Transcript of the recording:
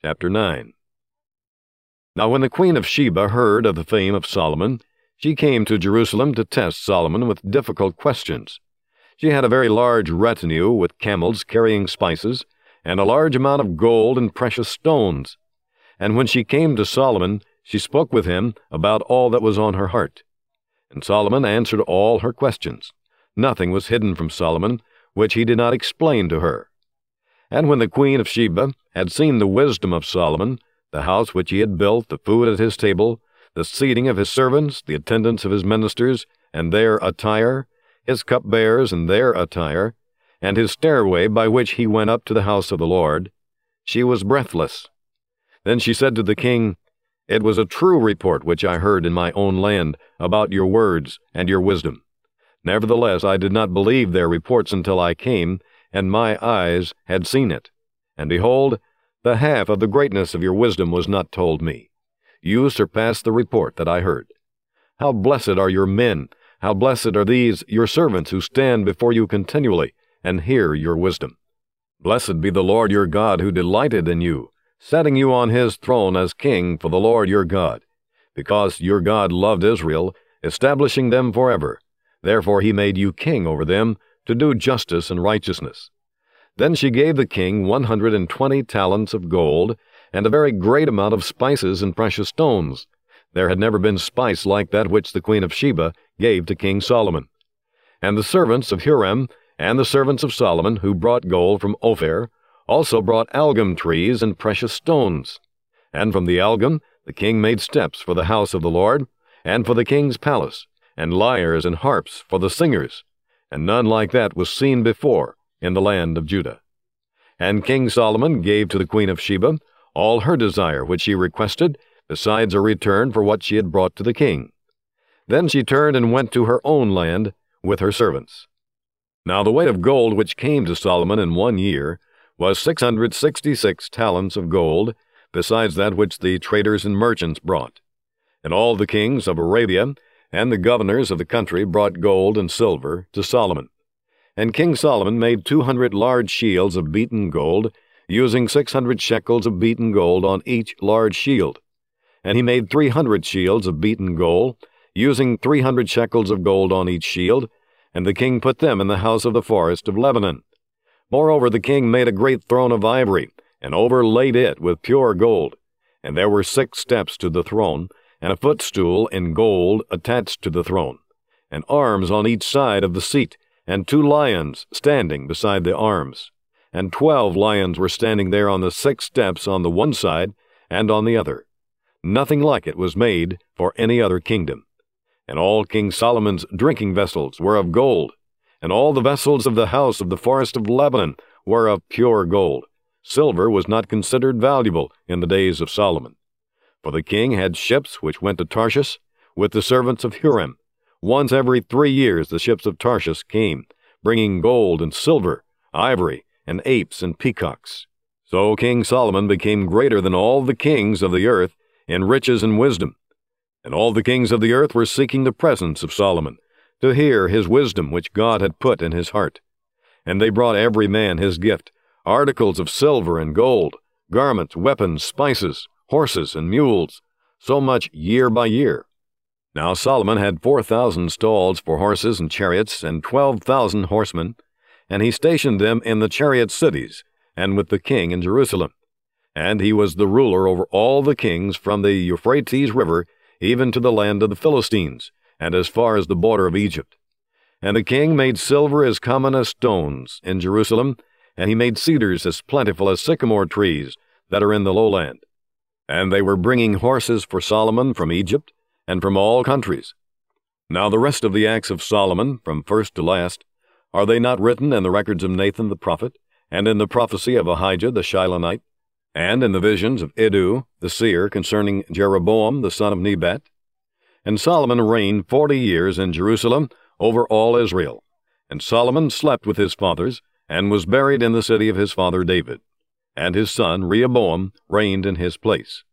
Chapter 9. Now when the queen of Sheba heard of the fame of Solomon, she came to Jerusalem to test Solomon with difficult questions. She had a very large retinue with camels carrying spices, and a large amount of gold and precious stones. And when she came to Solomon, she spoke with him about all that was on her heart. And Solomon answered all her questions. Nothing was hidden from Solomon, which he did not explain to her. And when the queen of Sheba had seen the wisdom of Solomon, the house which he had built, the food at his table, the seating of his servants, the attendance of his ministers, and their attire, his cupbearers and their attire, and his stairway by which he went up to the house of the Lord, she was breathless. Then she said to the king, "It was a true report which I heard in my own land about your words and your wisdom. Nevertheless, I did not believe their reports until I came, and my eyes had seen it. And behold, the half of the greatness of your wisdom was not told me. You surpassed the report that I heard. How blessed are your men! How blessed are these your servants who stand before you continually and hear your wisdom. Blessed be the Lord your God who delighted in you, setting you on his throne as king for the Lord your God, because your God loved Israel, establishing them forever. Therefore he made you king over them, to do justice and righteousness." Then she gave the king 120 talents of gold, and a very great amount of spices and precious stones. There had never been spice like that which the queen of Sheba gave to King Solomon. And the servants of Huram and the servants of Solomon, who brought gold from Ophir, also brought algum trees and precious stones. And from the algum the king made steps for the house of the Lord, and for the king's palace, and lyres and harps for the singers, and none like that was seen before in the land of Judah. And King Solomon gave to the queen of Sheba all her desire which she requested, besides a return for what she had brought to the king. Then she turned and went to her own land with her servants. Now the weight of gold which came to Solomon in 1 year was 666 talents of gold, besides that which the traders and merchants brought. And all the kings of Arabia and the governors of the country brought gold and silver to Solomon. And King Solomon made 200 large shields of beaten gold, using 600 shekels of beaten gold on each large shield. And he made 300 shields of beaten gold, using 300 shekels of gold on each shield, and the king put them in the house of the forest of Lebanon. Moreover, the king made a great throne of ivory, and overlaid it with pure gold. And there were 6 steps to the throne, and a footstool in gold attached to the throne, and arms on each side of the seat, and 2 lions standing beside the arms. And 12 lions were standing there on the 6 steps on the one side and on the other. Nothing like it was made for any other kingdom. And all King Solomon's drinking vessels were of gold, and all the vessels of the house of the forest of Lebanon were of pure gold. Silver was not considered valuable in the days of Solomon. For the king had ships which went to Tarshish with the servants of Huram. Once every 3 years the ships of Tarshish came, bringing gold and silver, ivory, and apes and peacocks. So King Solomon became greater than all the kings of the earth in riches and wisdom. And all the kings of the earth were seeking the presence of Solomon, to hear his wisdom which God had put in his heart. And they brought every man his gift, articles of silver and gold, garments, weapons, spices, horses, and mules, so much year by year. Now Solomon had 4,000 stalls for horses and chariots, and 12,000 horsemen, and he stationed them in the chariot cities, and with the king in Jerusalem. And he was the ruler over all the kings from the Euphrates River even to the land of the Philistines, and as far as the border of Egypt. And the king made silver as common as stones in Jerusalem, and he made cedars as plentiful as sycamore trees that are in the lowland. And they were bringing horses for Solomon from Egypt, and from all countries. Now the rest of the acts of Solomon, from first to last, are they not written in the records of Nathan the prophet, and in the prophecy of Ahijah the Shilonite, and in the visions of Iddo the seer concerning Jeroboam the son of Nebat? And Solomon reigned 40 years in Jerusalem over all Israel. And Solomon slept with his fathers, and was buried in the city of his father David. And his son Rehoboam reigned in his place.